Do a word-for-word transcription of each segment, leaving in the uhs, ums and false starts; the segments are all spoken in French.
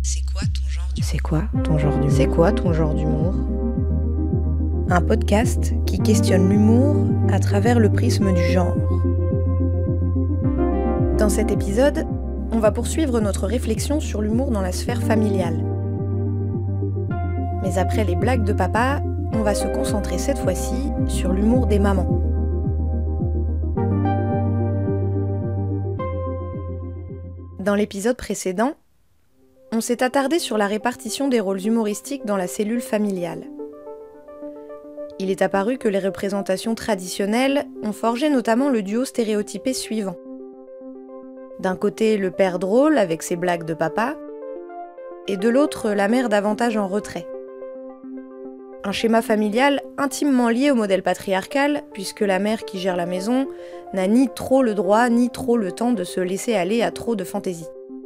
C'est quoi ton genre d'humour ? C'est quoi ton genre d'humour ? C'est quoi ton genre d'humour ? Un podcast qui questionne l'humour à travers le prisme du genre. Dans cet épisode, on va poursuivre notre réflexion sur l'humour dans la sphère familiale. Mais après les blagues de papa, on va se concentrer cette fois-ci sur l'humour des mamans. Dans l'épisode précédent, on s'est attardé sur la répartition des rôles humoristiques dans la cellule familiale. Il est apparu que les représentations traditionnelles ont forgé notamment le duo stéréotypé suivant. D'un côté, le père drôle avec ses blagues de papa, et de l'autre, la mère davantage en retrait. Un schéma familial intimement lié au modèle patriarcal, puisque la mère qui gère la maison n'a ni trop le droit ni trop le temps de se laisser aller à trop de fantaisie.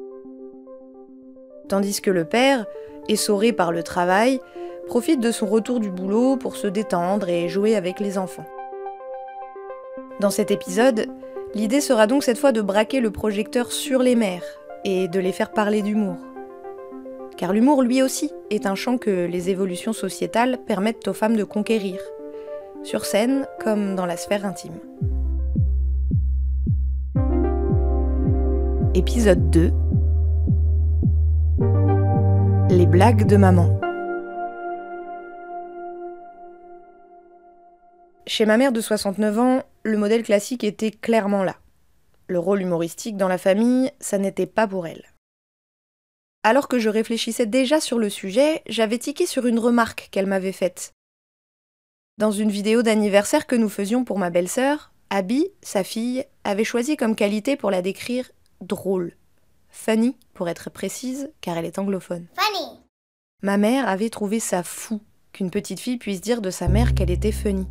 Tandis que le père, essoré par le travail, profite de son retour du boulot pour se détendre et jouer avec les enfants. Dans cet épisode, l'idée sera donc cette fois de braquer le projecteur sur les mères et de les faire parler d'humour. Car l'humour, lui aussi, est un champ que les évolutions sociétales permettent aux femmes de conquérir, sur scène comme dans la sphère intime. Épisode deux. Les blagues de maman. Chez ma mère de soixante-neuf ans, le modèle classique était clairement là. Le rôle humoristique dans la famille, ça n'était pas pour elle. Alors que je réfléchissais déjà sur le sujet, j'avais tiqué sur une remarque qu'elle m'avait faite. Dans une vidéo d'anniversaire que nous faisions pour ma belle-sœur, Abby, sa fille, avait choisi comme qualité pour la décrire « drôle ». Funny, pour être précise, car elle est anglophone. Funny. Ma mère avait trouvé ça fou qu'une petite fille puisse dire de sa mère qu'elle était funny.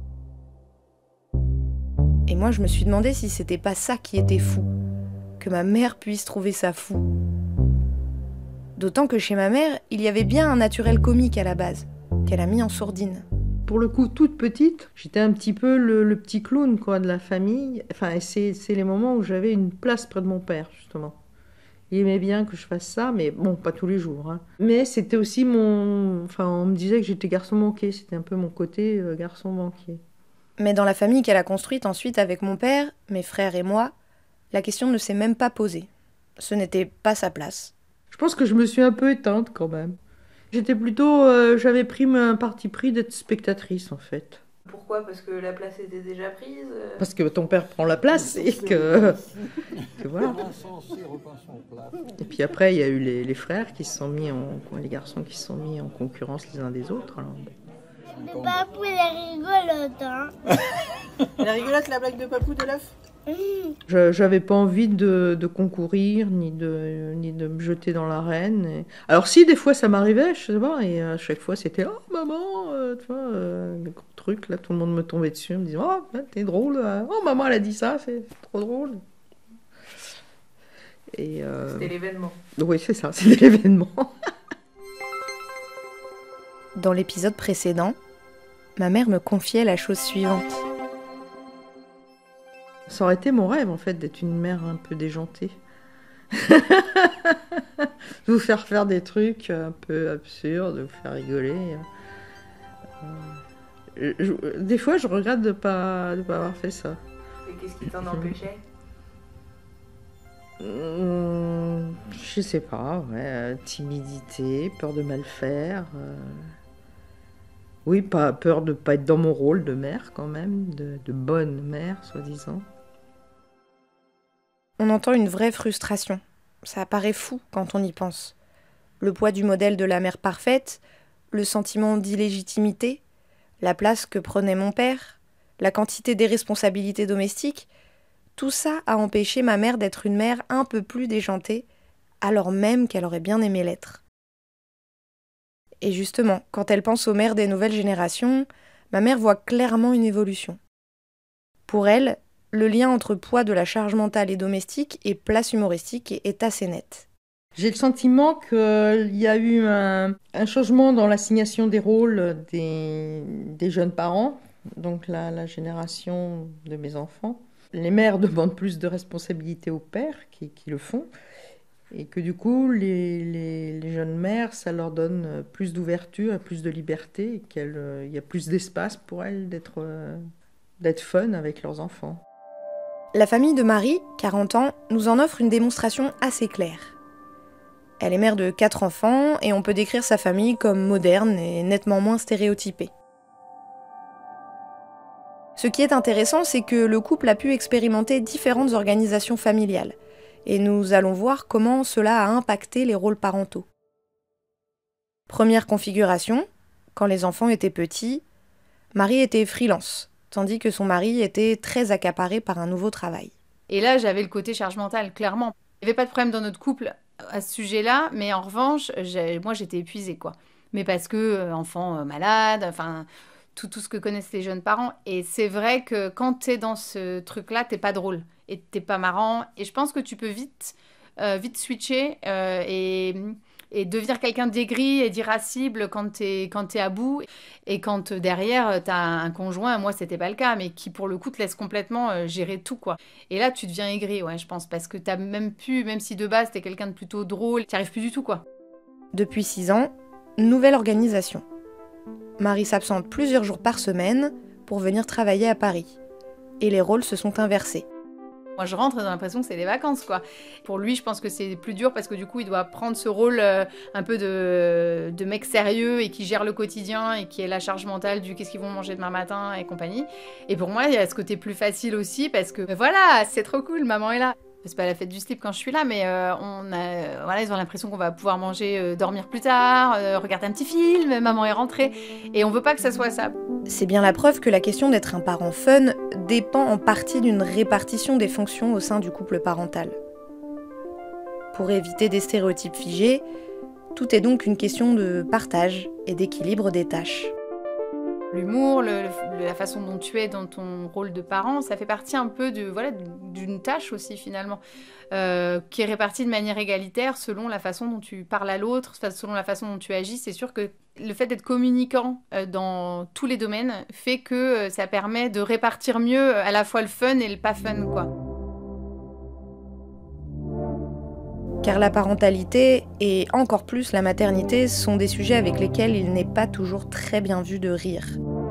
Et moi, je me suis demandé si c'était pas ça qui était fou, que ma mère puisse trouver ça fou. D'autant que chez ma mère, il y avait bien un naturel comique à la base, qu'elle a mis en sourdine. Pour le coup, toute petite, j'étais un petit peu le, le petit clown quoi, de la famille. Enfin, et c'est, c'est les moments où j'avais une place près de mon père, justement. Il aimait bien que je fasse ça, mais bon, pas tous les jours. Hein. Mais c'était aussi mon... Enfin, on me disait que j'étais garçon manqué, c'était un peu mon côté euh, garçon manqué. Mais dans la famille qu'elle a construite ensuite avec mon père, mes frères et moi, la question ne s'est même pas posée. Ce n'était pas sa place. Je pense que je me suis un peu éteinte quand même. J'étais plutôt... Euh, j'avais pris un parti pris d'être spectatrice en fait. Pourquoi ? Parce que la place était déjà prise euh... Parce que ton père prend la place et que... que voilà. Et puis après, il y a eu les, les frères qui se sont mis en... Les garçons qui se sont mis en concurrence les uns des autres. Alors... Le papou, elle est rigolote, hein. Elle est rigolote, la blague de papou de l'œuf. Je, j'avais pas envie de, de concourir, ni de, ni de me jeter dans l'arène. Et... Alors si, des fois, ça m'arrivait, je sais pas, et à chaque fois, c'était « Oh, maman euh, !» Tu vois, euh, le gros truc, là, tout le monde me tombait dessus, me disant « Oh, t'es drôle, euh. oh, maman, elle a dit ça, c'est trop drôle. » Et euh... C'était l'événement. Oui, c'est ça, c'était l'événement. Dans l'épisode précédent, ma mère me confiait la chose suivante. Ça aurait été mon rêve, en fait, d'être une mère un peu déjantée. Vous faire faire des trucs un peu absurdes, vous faire rigoler. Euh, je, des fois, je regrette de ne pas, de pas avoir fait ça. Et qu'est-ce qui t'en empêchait ? Mmh, je sais pas, ouais, timidité, peur de mal faire. Euh... Oui, pas, peur de ne pas être dans mon rôle de mère, quand même, de, de bonne mère, soi-disant. On entend une vraie frustration. Ça paraît fou quand on y pense. Le poids du modèle de la mère parfaite, le sentiment d'illégitimité, la place que prenait mon père, la quantité des responsabilités domestiques, tout ça a empêché ma mère d'être une mère un peu plus déjantée, alors même qu'elle aurait bien aimé l'être. Et justement, quand elle pense aux mères des nouvelles générations, ma mère voit clairement une évolution. Pour elle, le lien entre poids de la charge mentale et domestique et place humoristique est assez net. J'ai le sentiment qu'il y a eu un, un changement dans l'assignation des rôles des, des jeunes parents, donc la, la génération de mes enfants. Les mères demandent plus de responsabilités aux pères qui, qui le font. Et que du coup, les, les, les jeunes mères, ça leur donne plus d'ouverture, plus de liberté, et qu'il euh, y a plus d'espace pour elles d'être, euh, d'être fun avec leurs enfants. La famille de Marie, quarante ans, nous en offre une démonstration assez claire. Elle est mère de quatre enfants et on peut décrire sa famille comme moderne et nettement moins stéréotypée. Ce qui est intéressant, c'est que le couple a pu expérimenter différentes organisations familiales. Et nous allons voir comment cela a impacté les rôles parentaux. Première configuration, quand les enfants étaient petits, Marie était freelance, tandis que son mari était très accaparé par un nouveau travail. Et là, j'avais le côté charge mentale, clairement. Il n'y avait pas de problème dans notre couple à ce sujet-là, mais en revanche, j'ai, moi, j'étais épuisée, quoi. Mais parce que, euh, enfant euh, malade, enfin, tout, tout ce que connaissent les jeunes parents. Et c'est vrai que quand t'es dans ce truc-là, t'es pas drôle. Et t'es pas marrant. Et je pense que tu peux vite, euh, vite switcher euh, et, et devenir quelqu'un d'aigri et d'irascible quand t'es, quand t'es à bout. Et quand euh, derrière, t'as un conjoint, moi c'était pas le cas, mais qui pour le coup te laisse complètement euh, gérer tout, quoi. Et là, tu deviens aigri, ouais, je pense, parce que t'as même plus, même si de base t'es quelqu'un de plutôt drôle, t'y arrives plus du tout, quoi. Depuis six ans, nouvelle organisation. Marie s'absente plusieurs jours par semaine pour venir travailler à Paris. Et les rôles se sont inversés. Moi, je rentre et j'ai l'impression que c'est des vacances, quoi. Pour lui, je pense que c'est plus dur parce que du coup, il doit prendre ce rôle euh, un peu de, de mec sérieux et qui gère le quotidien et qui est la charge mentale du qu'est-ce qu'ils vont manger demain matin et compagnie. Et pour moi, il y a ce côté plus facile aussi parce que voilà, c'est trop cool, maman est là. C'est pas la fête du slip quand je suis là, mais euh, on a, voilà, ils ont l'impression qu'on va pouvoir manger, euh, dormir plus tard, euh, regarder un petit film, maman est rentrée. Et on veut pas que ça soit ça. C'est bien la preuve que la question d'être un parent fun dépend en partie d'une répartition des fonctions au sein du couple parental. Pour éviter des stéréotypes figés, tout est donc une question de partage et d'équilibre des tâches. L'humour, le, le, la façon dont tu es dans ton rôle de parent, ça fait partie un peu de, voilà, d'une tâche aussi finalement, euh, qui est répartie de manière égalitaire selon la façon dont tu parles à l'autre, selon la façon dont tu agis. C'est sûr que le fait d'être communicant euh, dans tous les domaines fait que euh, ça permet de répartir mieux à la fois le fun et le pas fun, quoi. Car la parentalité, et encore plus la maternité, sont des sujets avec lesquels il n'est pas toujours très bien vu de rire.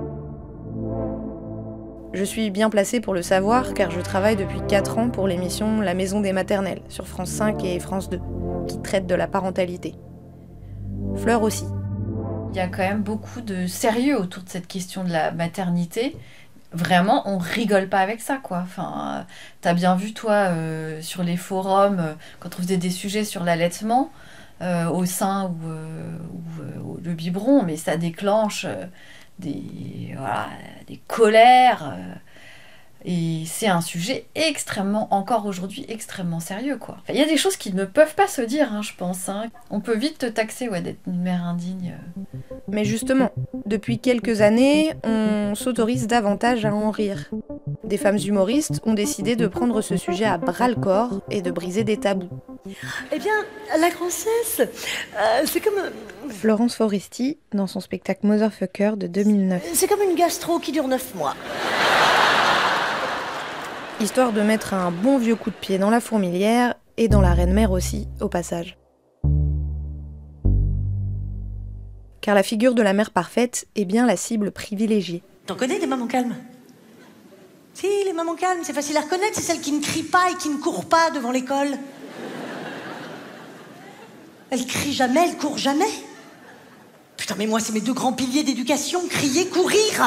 Je suis bien placée pour le savoir car je travaille depuis quatre ans pour l'émission La Maison des Maternelles sur France cinq et France deux, qui traite de la parentalité. Fleur aussi. Il y a quand même beaucoup de sérieux autour de cette question de la maternité. Vraiment, on rigole pas avec ça, quoi. Enfin, euh, t'as bien vu, toi, euh, sur les forums, euh, quand on faisait des sujets sur l'allaitement, euh, au sein ou, euh, ou euh, le biberon, mais ça déclenche euh, des, voilà, des colères. Euh, et c'est un sujet extrêmement, encore aujourd'hui, extrêmement sérieux, quoi. Il y a des choses qui ne peuvent pas se dire, hein, je pense. Hein. On peut vite te taxer, ouais, d'être une mère indigne. Mais justement, depuis quelques années, on s'autorise davantage à en rire. Des femmes humoristes ont décidé de prendre ce sujet à bras-le-corps et de briser des tabous. Eh bien, la grossesse, euh, c'est comme... Florence Foresti, dans son spectacle Motherfucker de deux mille neuf. C'est comme une gastro qui dure neuf mois. Histoire de mettre un bon vieux coup de pied dans la fourmilière et dans la reine-mère aussi, au passage. Car la figure de la mère parfaite est bien la cible privilégiée. T'en connais des mamans calmes? Si, les mamans calmes, c'est facile à reconnaître, c'est celles qui ne crient pas et qui ne courent pas devant l'école. Elles crient jamais, elles courent jamais. Putain, mais moi, c'est mes deux grands piliers d'éducation, crier, courir.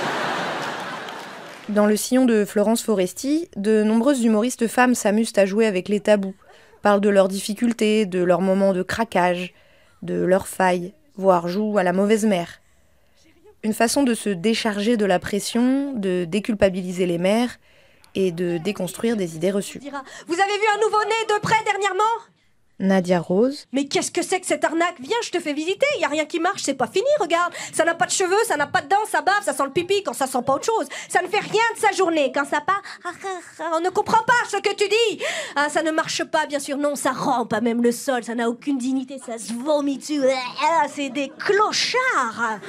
Dans le sillon de Florence Foresti, de nombreuses humoristes femmes s'amusent à jouer avec les tabous, parlent de leurs difficultés, de leurs moments de craquage, de leurs failles, voire jouent à la mauvaise mère. Une façon de se décharger de la pression, de déculpabiliser les mères et de déconstruire des idées reçues. Vous avez vu un nouveau-né de près dernièrement ? Nadia Rose. Mais qu'est-ce que c'est que cette arnaque ? Viens, je te fais visiter, y a rien qui marche, c'est pas fini, regarde. Ça n'a pas de cheveux, ça n'a pas de dents, ça bave, ça sent le pipi quand ça sent pas autre chose. Ça ne fait rien de sa journée, quand ça part, on ne comprend pas ce que tu dis. Ah, ça ne marche pas, bien sûr, non, ça rampe à même le sol, ça n'a aucune dignité, ça se vomit dessus. Ah, c'est des clochards.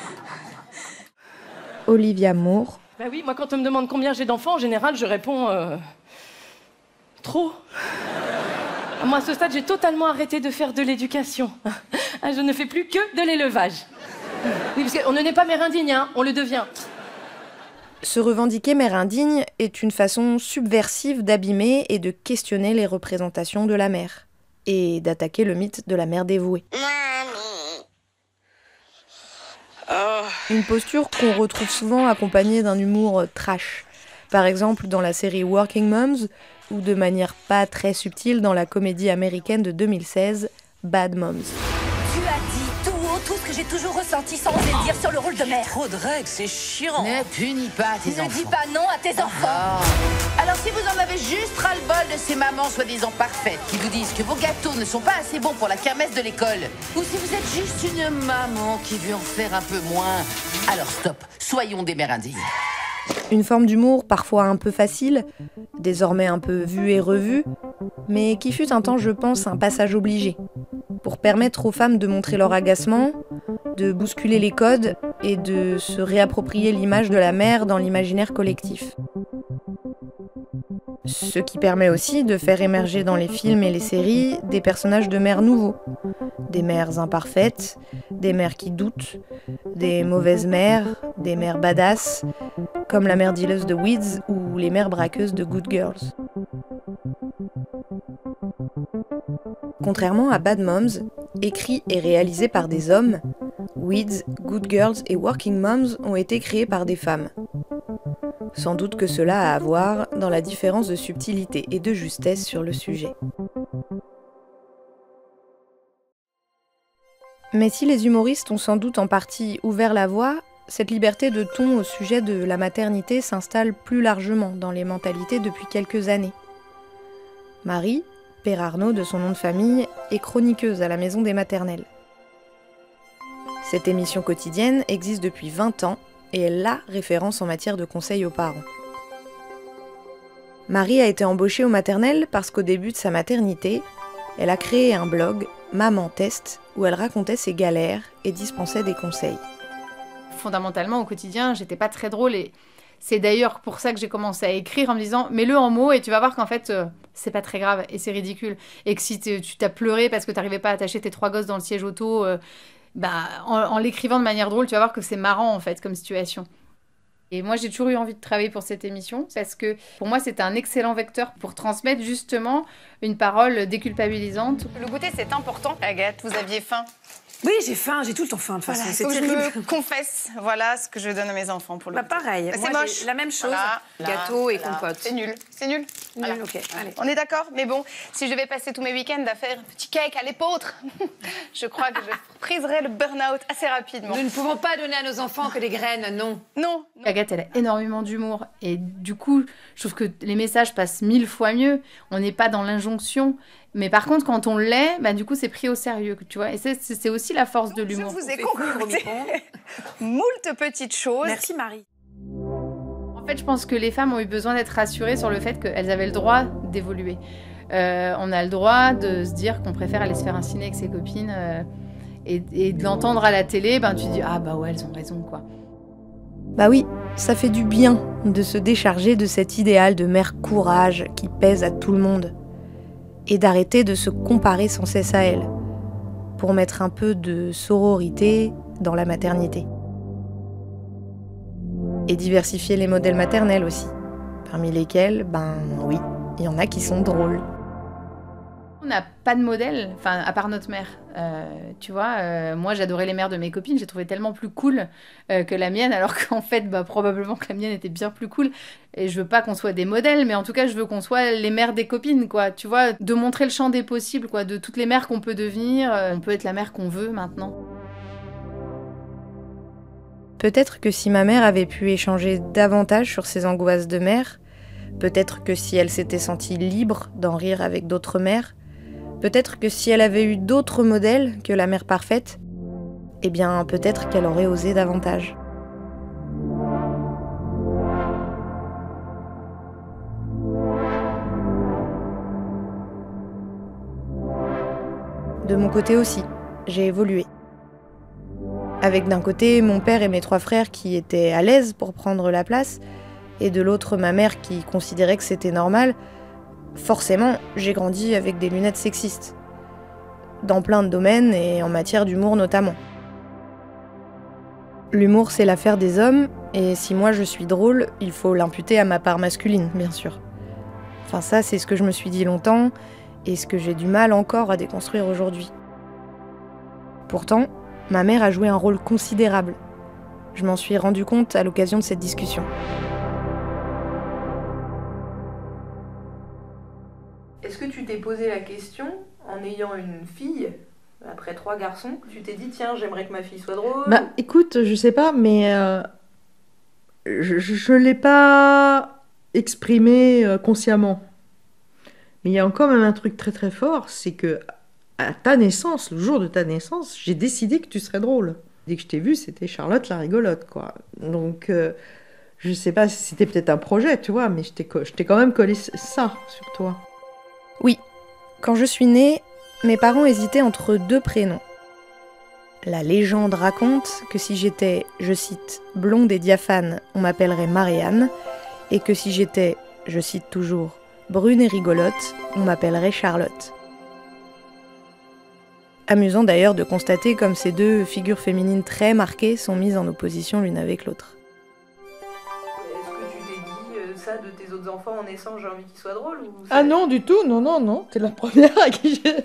Olivia Moore. Bah oui, moi quand on me demande combien j'ai d'enfants, en général, je réponds... Euh... Trop. Moi, à ce stade, j'ai totalement arrêté de faire de l'éducation. Je ne fais plus que de l'élevage. Oui, parce qu'on ne naît pas mère indigne, hein, on le devient. Se revendiquer mère indigne est une façon subversive d'abîmer et de questionner les représentations de la mère. Et d'attaquer le mythe de la mère dévouée. Une posture qu'on retrouve souvent accompagnée d'un humour trash. Par exemple dans la série Working Moms, ou de manière pas très subtile dans la comédie américaine de deux mille seize, Bad Moms. Tu as dit tout haut tout ce que j'ai toujours ressenti sans oser le dire sur le rôle de mère. Trop de règles, c'est chiant. Ne punis pas tes enfants. Ne dis pas non à tes enfants. Oh. Alors si vous en avez juste ras-le-bol de ces mamans soi-disant parfaites qui vous disent que vos gâteaux ne sont pas assez bons pour la kermesse de l'école, ou si vous êtes juste une maman qui veut en faire un peu moins, alors stop, soyons des mères indignes. Une forme d'humour parfois un peu facile, désormais un peu vue et revue, mais qui fut un temps, je pense, un passage obligé, pour permettre aux femmes de montrer leur agacement, de bousculer les codes et de se réapproprier l'image de la mère dans l'imaginaire collectif. Ce qui permet aussi de faire émerger dans les films et les séries des personnages de mères nouveaux, des mères imparfaites, des mères qui doutent, des mauvaises mères, des mères badass, comme la mère dealeuse de Weeds ou les mères braqueuses de Good Girls. Contrairement à Bad Moms, écrit et réalisé par des hommes, Weeds, Good Girls et Working Moms ont été créés par des femmes. Sans doute que cela a à voir dans la différence de subtilité et de justesse sur le sujet. Mais si les humoristes ont sans doute en partie ouvert la voie, cette liberté de ton au sujet de la maternité s'installe plus largement dans les mentalités depuis quelques années. Marie, Père Arnaud de son nom de famille, est chroniqueuse à la Maison des Maternelles. Cette émission quotidienne existe depuis vingt ans et est la référence en matière de conseils aux parents. Marie a été embauchée aux maternelles parce qu'au début de sa maternité, elle a créé un blog, Maman Test, où elle racontait ses galères et dispensait des conseils. Fondamentalement, au quotidien, j'étais pas très drôle et c'est d'ailleurs pour ça que j'ai commencé à écrire en me disant mets-le en mots et tu vas voir qu'en fait euh, c'est pas très grave et c'est ridicule et que si tu t'as pleuré parce que t'arrivais pas à attacher tes trois gosses dans le siège auto, euh, bah, en, en l'écrivant de manière drôle, tu vas voir que c'est marrant en fait comme situation. Et moi, j'ai toujours eu envie de travailler pour cette émission parce que pour moi, c'était un excellent vecteur pour transmettre justement une parole déculpabilisante. Le goûter, c'est important. Agathe, vous aviez faim? Oui, j'ai faim, j'ai tout le temps faim de toute façon. Voilà, c'est faut que terrible. je me confesse, voilà ce que je donne à mes enfants pour le Bah goûter. pareil, Bah, c'est moi, moche. j'ai la même chose, Voilà, gâteau et voilà. compote. C'est nul, c'est nul. Nul, Voilà. ok, allez. On est d'accord? Mais bon, si je devais passer tous mes week-ends à faire un petit cake à l'épeautre, je crois que je briserais le burn-out assez rapidement. Nous ne pouvons pas donner à nos enfants que des graines, non. Non. Agathe, elle a énormément d'humour et du coup, je trouve que les messages passent mille fois mieux. On n'est pas dans l'injonction. Mais par contre, quand on l'est, bah, du coup, c'est pris au sérieux, tu vois. Et c'est, c'est aussi la force de l'humour. Je vous ai concocté moult petites choses. Merci Marie. En fait, je pense que les femmes ont eu besoin d'être rassurées sur le fait qu'elles avaient le droit d'évoluer. Euh, on a le droit de se dire qu'on préfère aller se faire un ciné avec ses copines euh, et, et de l'entendre à la télé, ben tu dis ah bah ouais, elles ont raison quoi. Bah oui, ça fait du bien de se décharger de cet idéal de mère courage qui pèse à tout le monde. Et d'arrêter de se comparer sans cesse à elle, pour mettre un peu de sororité dans la maternité. Et diversifier les modèles maternels aussi, parmi lesquels, ben oui, il y en a qui sont drôles. On n'a pas de modèle, enfin à part notre mère. Euh, tu vois, euh, moi j'adorais les mères de mes copines, j'ai trouvé tellement plus cool euh, que la mienne, alors qu'en fait, bah, probablement que la mienne était bien plus cool. Et je veux pas qu'on soit des modèles, mais en tout cas, je veux qu'on soit les mères des copines, quoi. Tu vois, de montrer le champ des possibles, quoi, de toutes les mères qu'on peut devenir. Euh, on peut être la mère qu'on veut maintenant. Peut-être que si ma mère avait pu échanger davantage sur ses angoisses de mère, peut-être que si elle s'était sentie libre d'en rire avec d'autres mères, peut-être que si elle avait eu d'autres modèles que la mère parfaite, eh bien peut-être qu'elle aurait osé davantage. De mon côté aussi, j'ai évolué. Avec d'un côté mon père et mes trois frères qui étaient à l'aise pour prendre la place, et de l'autre ma mère qui considérait que c'était normal, Forcément, j'ai grandi avec des lunettes sexistes. Dans plein de domaines et en matière d'humour notamment. L'humour, c'est l'affaire des hommes, et si moi je suis drôle, il faut l'imputer à ma part masculine, bien sûr. Enfin ça, c'est ce que je me suis dit longtemps, et ce que j'ai du mal encore à déconstruire aujourd'hui. Pourtant, ma mère a joué un rôle considérable. Je m'en suis rendu compte à l'occasion de cette discussion. Est-ce que tu t'es posé la question, en ayant une fille, après trois garçons, tu t'es dit, tiens, j'aimerais que ma fille soit drôle? Bah, écoute, je sais pas, mais euh, je, je, l'ai pas exprimé euh, consciemment. Mais il y a encore même un truc très très fort, c'est que à ta naissance, le jour de ta naissance, j'ai décidé que tu serais drôle. Dès que je t'ai vue, c'était Charlotte la rigolote, quoi. Donc, euh, je sais pas si c'était peut-être un projet, tu vois, mais je t'ai, je t'ai quand même collé ça sur toi. Oui, quand je suis née, mes parents hésitaient entre deux prénoms. La légende raconte que si j'étais, je cite, blonde et diaphane, on m'appellerait Marianne, et que si j'étais, je cite toujours, brune et rigolote, on m'appellerait Charlotte. Amusant d'ailleurs de constater comme ces deux figures féminines très marquées sont mises en opposition l'une avec l'autre. Est-ce que tu t'es dit euh, ça de tes autres enfants en naissant, j'ai envie qu'ils soient drôles ou ça... Ah non, du tout, non, non, non. T'es la première à qui j'ai...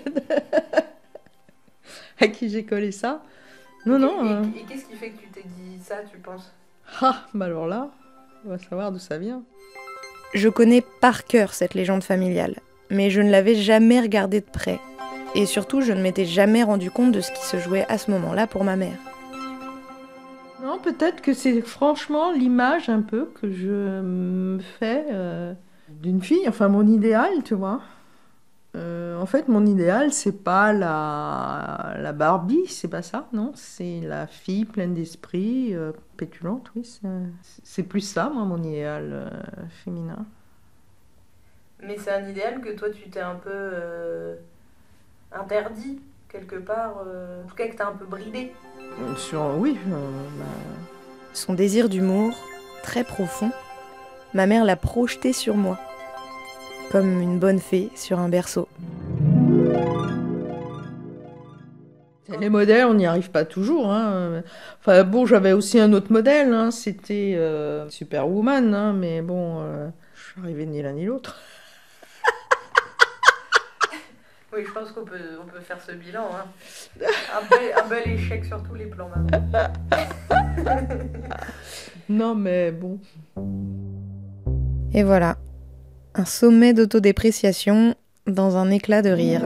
à qui j'ai collé ça. Non, et, non. Et, euh... et qu'est-ce qui fait que tu t'es dit ça, tu penses? Ah, bah alors là, on va savoir d'où ça vient. Je connais par cœur cette légende familiale, mais je ne l'avais jamais regardée de près. Et surtout, je ne m'étais jamais rendu compte de ce qui se jouait à ce moment-là pour ma mère. Non, peut-être que c'est franchement l'image un peu que je me fais euh, d'une fille, enfin mon idéal, tu vois. Euh, en fait, mon idéal, c'est pas la, la Barbie, c'est pas ça, non. C'est la fille pleine d'esprit, euh, pétulante, oui. C'est, c'est plus ça, moi, mon idéal euh, féminin. Mais c'est un idéal que toi, tu t'es un peu euh, interdit, quelque part, euh, en tout cas que t'as un peu bridé. Sur, oui. Euh, bah... Son désir d'humour, très profond, ma mère l'a projeté sur moi. Comme une bonne fée sur un berceau. Les modèles, on n'y arrive pas toujours. Hein. Enfin bon, j'avais aussi un autre modèle, hein. C'était euh, Superwoman, hein. Mais bon, euh, je suis arrivée ni l'un ni l'autre. Oui, je pense qu'on peut, on peut faire ce bilan. Hein. Un, bel, un bel échec sur tous les plans, maintenant. Non, mais bon. Et voilà. Un sommet d'autodépréciation dans un éclat de rire.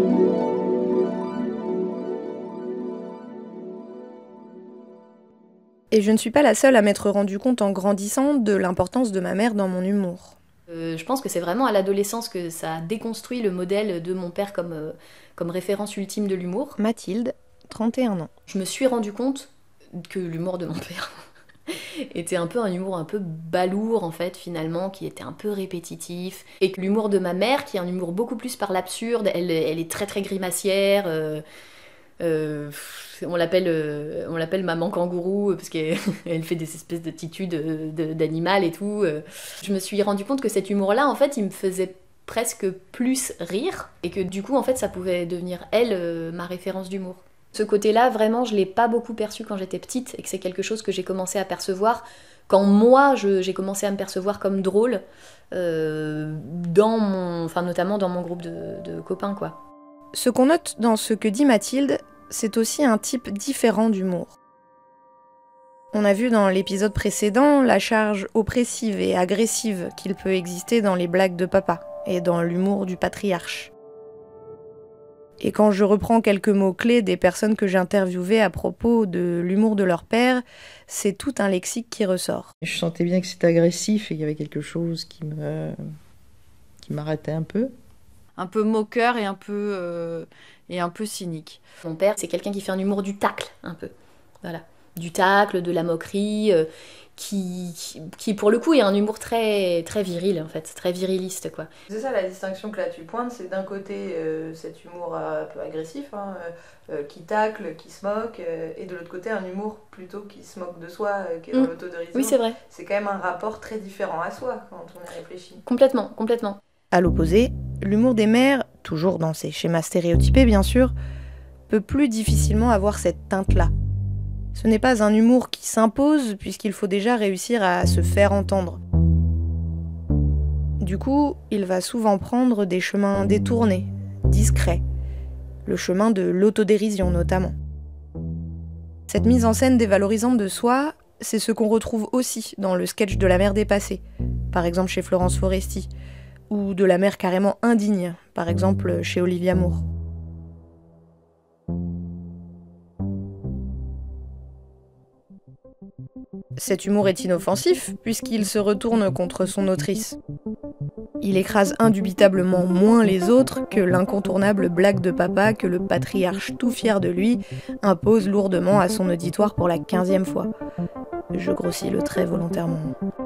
Et je ne suis pas la seule à m'être rendu compte en grandissant de l'importance de ma mère dans mon humour. Euh, je pense que c'est vraiment à l'adolescence que ça a déconstruit le modèle de mon père comme, euh, comme référence ultime de l'humour. Mathilde, trente et un ans. Je me suis rendu compte que l'humour de mon père était un peu un humour un peu balourd en fait finalement, qui était un peu répétitif, et que l'humour de ma mère, qui est un humour beaucoup plus par l'absurde, elle, elle est très très grimacière, euh, euh, on l'appelle euh, on l'appelle maman kangourou parce qu'elle elle fait des espèces d'attitudes de, de, d'animal et tout. Je me suis rendu compte que cet humour là en fait il me faisait presque plus rire, et que du coup en fait ça pouvait devenir elle euh, ma référence d'humour. Ce côté-là, vraiment, je ne l'ai pas beaucoup perçu quand j'étais petite, et que c'est quelque chose que j'ai commencé à percevoir quand moi, je, j'ai commencé à me percevoir comme drôle, euh, dans mon, enfin, notamment dans mon groupe de, de copains, quoi. Ce qu'on note dans ce que dit Mathilde, c'est aussi un type différent d'humour. On a vu dans l'épisode précédent la charge oppressive et agressive qu'il peut exister dans les blagues de papa, et dans l'humour du patriarche. Et quand je reprends quelques mots-clés des personnes que j'ai interviewées à propos de l'humour de leur père, c'est tout un lexique qui ressort. Je sentais bien que c'était agressif et qu'il y avait quelque chose qui me qui m'arrêtait un peu. Un peu moqueur et un peu, euh, et un peu cynique. Mon père, c'est quelqu'un qui fait un humour du tacle, un peu. Voilà. Du tacle, de la moquerie, euh, qui, qui, qui pour le coup est un humour très, très viril en fait, très viriliste quoi. C'est ça la distinction que là tu pointes, c'est d'un côté euh, cet humour un peu agressif, hein, euh, qui tacle, qui se moque, euh, et de l'autre côté un humour plutôt qui se moque de soi, euh, qui est dans mmh. l'autodérision. Oui c'est vrai. C'est quand même un rapport très différent à soi quand on y réfléchit. Complètement, complètement. À l'opposé, l'humour des mères, toujours dans ses schémas stéréotypés bien sûr, peut plus difficilement avoir cette teinte-là. Ce n'est pas un humour qui s'impose puisqu'il faut déjà réussir à se faire entendre. Du coup, il va souvent prendre des chemins détournés, discrets, le chemin de l'autodérision notamment. Cette mise en scène dévalorisante de soi, c'est ce qu'on retrouve aussi dans le sketch de la mère dépassée, par exemple chez Florence Foresti, ou de la mère carrément indigne, par exemple chez Olivia Moore. Cet humour est inoffensif puisqu'il se retourne contre son autrice. Il écrase indubitablement moins les autres que l'incontournable blague de papa que le patriarche tout fier de lui impose lourdement à son auditoire pour la quinzième fois. Je grossis le trait volontairement.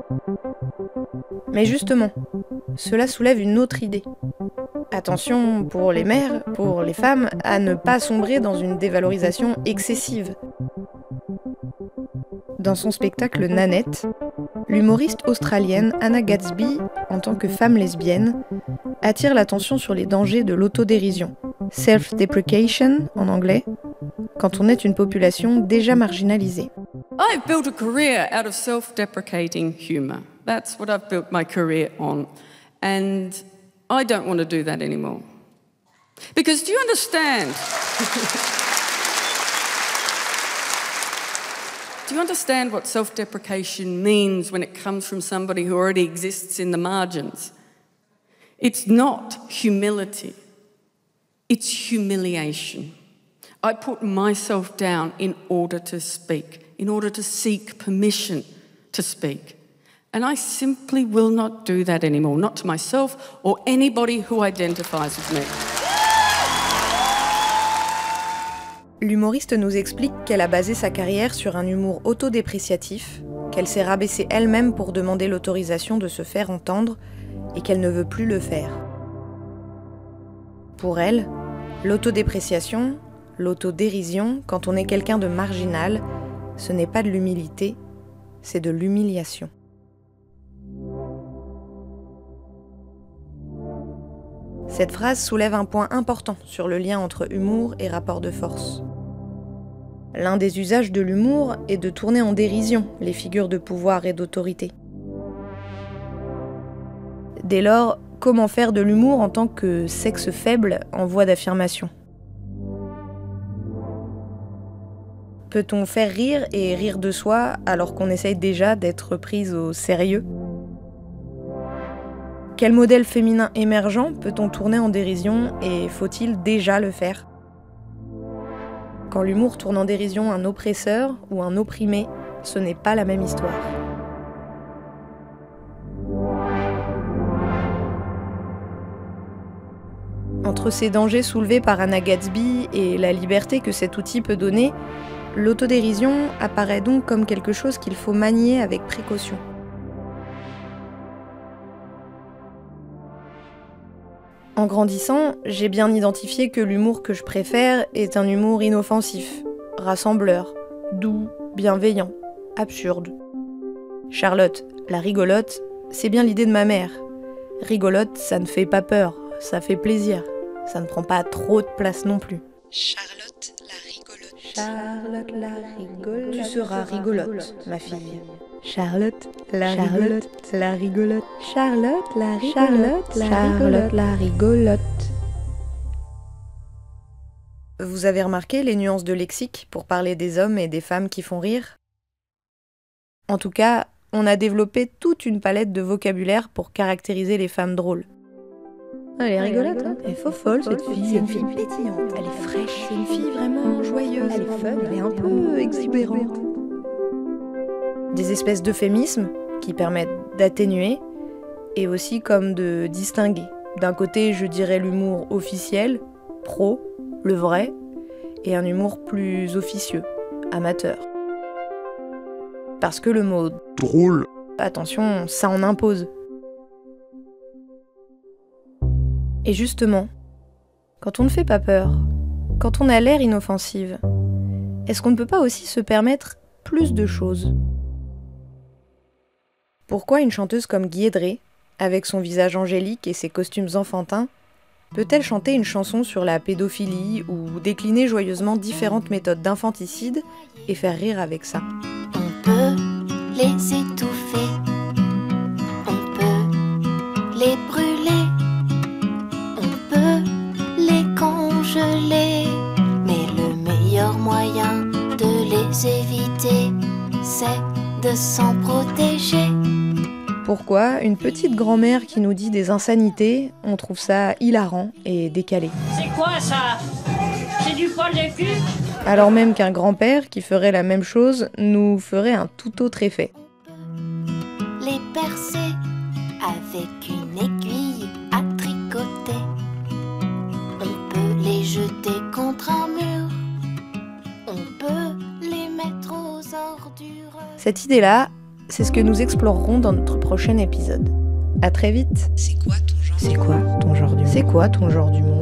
Mais justement, cela soulève une autre idée. Attention pour les mères, pour les femmes, à ne pas sombrer dans une dévalorisation excessive. Dans son spectacle Nanette, l'humoriste australienne Anna Gadsby, en tant que femme lesbienne, attire l'attention sur les dangers de l'autodérision, self-deprecation en anglais, quand on est une population déjà marginalisée. I've built a career out of self-deprecating humour. That's what I've built my career on. And I don't want to do that anymore. Because do you understand? Do you understand what self-deprecation means when it comes from somebody who already exists in the margins? It's not humility. It's humiliation. I put myself down in order to speak, in order to seek permission to speak. And I simply will not do that anymore, not to myself or anybody who identifies with me. L'humoriste nous explique qu'elle a basé sa carrière sur un humour autodépréciatif, qu'elle s'est rabaissée elle-même pour demander l'autorisation de se faire entendre et qu'elle ne veut plus le faire. Pour elle, l'autodépréciation, l'autodérision, quand on est quelqu'un de marginal, ce n'est pas de l'humilité, c'est de l'humiliation. Cette phrase soulève un point important sur le lien entre humour et rapport de force. L'un des usages de l'humour est de tourner en dérision les figures de pouvoir et d'autorité. Dès lors, comment faire de l'humour en tant que sexe faible en voie d'affirmation ? Peut-on faire rire et rire de soi alors qu'on essaye déjà d'être prise au sérieux ? Quel modèle féminin émergent peut-on tourner en dérision et faut-il déjà le faire ? Quand l'humour tourne en dérision un oppresseur ou un opprimé, ce n'est pas la même histoire. Entre ces dangers soulevés par Anna Gadsby et la liberté que cet outil peut donner, l'autodérision apparaît donc comme quelque chose qu'il faut manier avec précaution. En grandissant, j'ai bien identifié que l'humour que je préfère est un humour inoffensif, rassembleur, doux, bienveillant, absurde. Charlotte, la rigolote, c'est bien l'idée de ma mère. Rigolote, ça ne fait pas peur, ça fait plaisir. Ça ne prend pas trop de place non plus. Charlotte la rigolote. Charlotte la rigolote. Tu seras rigolote, ma fille. Charlotte la rigolote, la rigolote. Charlotte la rigolote, Charlotte la Charlotte la rigolote. Vous avez remarqué les nuances de lexique pour parler des hommes et des femmes qui font rire ? En tout cas, on a développé toute une palette de vocabulaire pour caractériser les femmes drôles. Elle est rigolote, hein ? Elle est faux folle, cette fille. C'est une fille pétillante. Elle est fraîche. C'est une fille vraiment joyeuse. Elle est fun. Elle est un peu exubérante. Des espèces d'euphémismes qui permettent d'atténuer et aussi comme de distinguer. D'un côté, je dirais l'humour officiel, pro, le vrai, et un humour plus officieux, amateur. Parce que le mot drôle, attention, ça en impose. Et justement, quand on ne fait pas peur, quand on a l'air inoffensive, est-ce qu'on ne peut pas aussi se permettre plus de choses ? Pourquoi une chanteuse comme Guy Edré, avec son visage angélique et ses costumes enfantins, peut-elle chanter une chanson sur la pédophilie ou décliner joyeusement différentes méthodes d'infanticide et faire rire avec ça? On peut les étouffer, on peut les brûler, on peut les congeler, mais le meilleur moyen de les éviter, c'est de s'en protéger. Pourquoi une petite grand-mère qui nous dit des insanités, on trouve ça hilarant et décalé? C'est quoi ça? C'est du poil de cul? Alors même qu'un grand-père qui ferait la même chose nous ferait un tout autre effet. Les percer avec une aiguille à tricoter. On peut les jeter contre un mur. On peut les mettre aux ordures. Cette idée-là, c'est ce que nous explorerons dans notre prochain épisode. À très vite. C'est quoi ton genre C'est quoi ton genre d'humour? C'est quoi ton genre d'humour?